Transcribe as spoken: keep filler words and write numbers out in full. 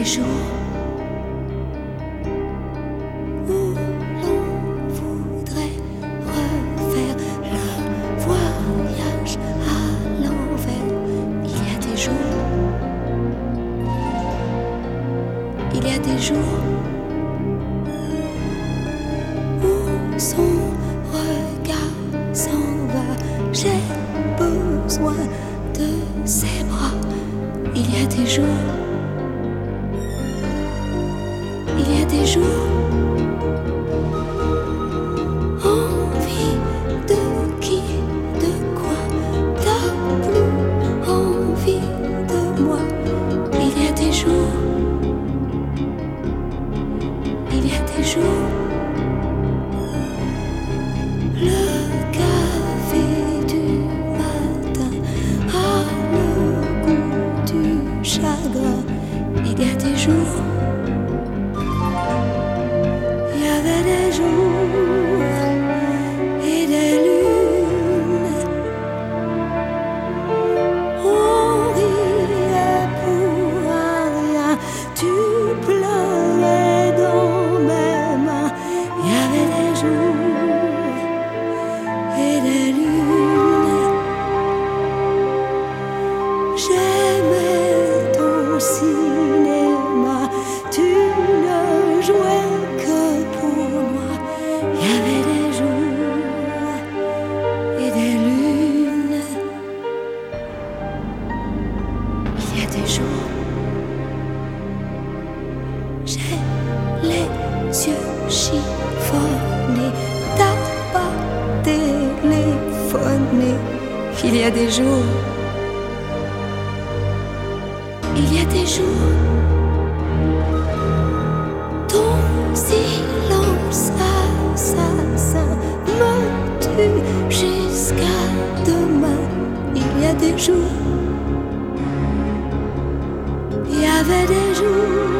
des jours où l'on voudrait refaire le voyage à l'envers. Il y a des jours, il y a des jours où son regard s'en va. J'ai besoin de ses bras. Il y a des jours, il y a des jours, envie de qui, de quoi, t'as plus envie de moi. Il y a des jours, il y a des jours, le café du matin a le goût du chagrin. Il y a des jours, il y avait des jours et des lunes. On riait pour rien, tu pleurais dans mes mains. Il y avait des jours et des lunes. J'aimais ton cinéma, tu ne jouais que pour moi. Il y avait des jours et des lunes. Il y a des jours, j'ai les yeux chiffonnés, t'as pas téléphoné. Il y a des jours, il y a des jours, ton silence assassin me tue jusqu'à demain. Il y a des jours, il y avait des jours